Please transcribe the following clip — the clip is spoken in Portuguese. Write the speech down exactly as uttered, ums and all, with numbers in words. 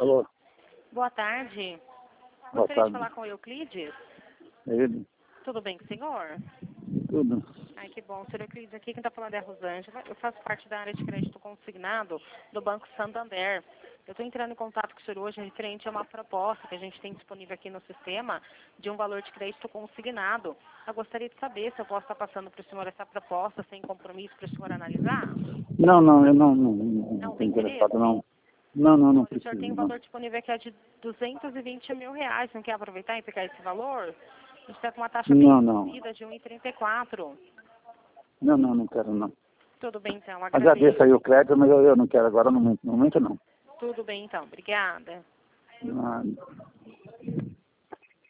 Alô? Boa tarde. Boa Gostaria tarde. de falar com o Euclides. É ele? Tudo bem com o senhor? Tudo. Ai, que bom. Senhor Euclides, aqui quem está falando é a Rosângela. Eu faço parte da área de crédito consignado do Banco Santander. Eu estou entrando em contato com o senhor hoje referente a uma proposta que a gente tem disponível aqui no sistema de um valor de crédito consignado. Eu gostaria de saber se eu posso estar passando para o senhor essa proposta sem compromisso para o senhor analisar. Não, não, eu não, não, não, Não não tem tenho interesse? interessado, não. Não, não, não Olha, o senhor preciso, tem um não. valor disponível aqui de duzentos e vinte mil reais. Não quer aproveitar e pegar esse valor? A gente está com uma taxa bem Não, não. reduzida de um vírgula trinta e quatro. Não, não, não quero, não. Tudo bem, então. Agradeço Agradeço. aí o crédito, mas eu, eu não quero agora, no momento, no momento não. Tudo bem, então. Obrigada. Não.